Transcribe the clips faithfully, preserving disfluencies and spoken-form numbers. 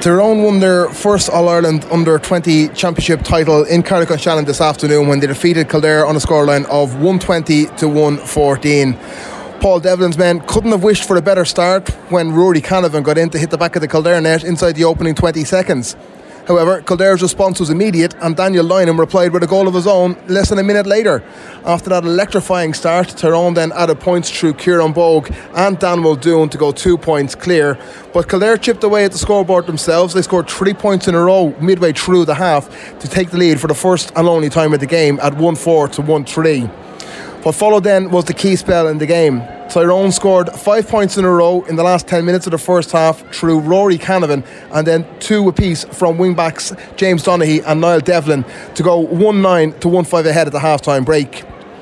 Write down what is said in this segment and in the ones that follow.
Tyrone won their first All-Ireland under twenty championship title in Carrick-on-Shannon this afternoon when they defeated Kildare on a scoreline of one twenty to one fourteen. Paul Devlin's men couldn't have wished for a better start when Rory Canavan got in to hit the back of the Kildare net inside the opening twenty seconds. However, Kildare's response was immediate and Daniel Lynham replied with a goal of his own less than a minute later. After that electrifying start, Tyrone then added points through Kieran Bogue and Dan Muldoon to go two points clear. But Kildare chipped away at the scoreboard themselves. They scored three points in a row midway through the half to take the lead for the first and only time of the game at one four to one three. What followed then was the key spell in the game. Tyrone scored five points in a row in the last ten minutes of the first half through Rory Canavan and then two apiece from wingbacks James Donaghy and Niall Devlin to go one nine to one five ahead at the half-time break.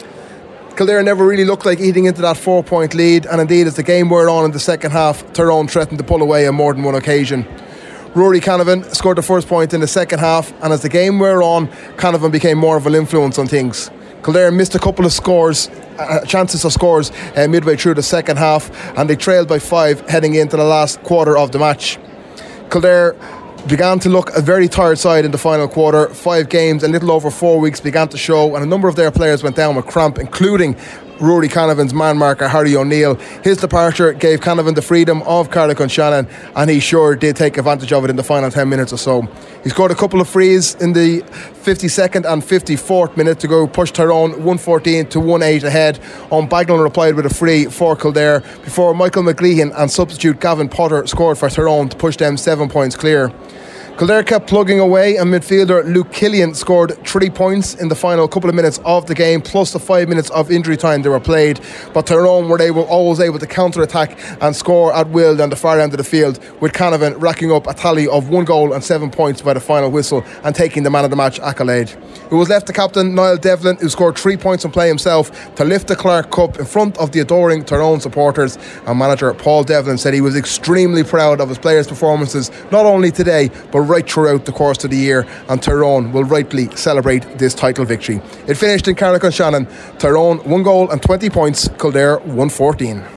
Kildare never really looked like eating into that four-point lead, and indeed as the game wore on in the second half, Tyrone threatened to pull away on more than one occasion. Rory Canavan scored the first point in the second half, and as the game wore on, Canavan became more of an influence on things. Kildare missed a couple of scores, uh, chances of scores uh, midway through the second half, and they trailed by five heading into the last quarter of the match. Kildare began to look a very tired side in the final quarter. Five games, a little over four weeks began to show, and a number of their players went down with cramp, including Rory Canavan's man marker Harry O'Neill. His departure gave Canavan the freedom of Carrick-on-Shannon, and he sure did take advantage of it in the final ten minutes or so. He scored a couple of frees in the fifty-second and fifty-fourth minute to go push Tyrone one fourteen to one eight ahead. O'Bagnall replied with a free for Kildare before Michael McGleehan and substitute Gavin Potter scored for Tyrone to push them seven points clear. Kildare kept plugging away, and midfielder Luke Killian scored three points in the final couple of minutes of the game, plus the five minutes of injury time they were played. But Tyrone were able, always able to counter-attack and score at will down the far end of the field, with Canavan racking up a tally of one goal and seven points by the final whistle and taking the man of the match accolade. It was left to captain Niall Devlin, who scored three points in play himself, to lift the Clark Cup in front of the adoring Tyrone supporters. And manager Paul Devlin said he was extremely proud of his players' performances, not only today but right throughout the course of the year, and Tyrone will rightly celebrate this title victory. It finished in Carrick-on-Shannon. Tyrone one goal and twenty points, Kildare one fourteen.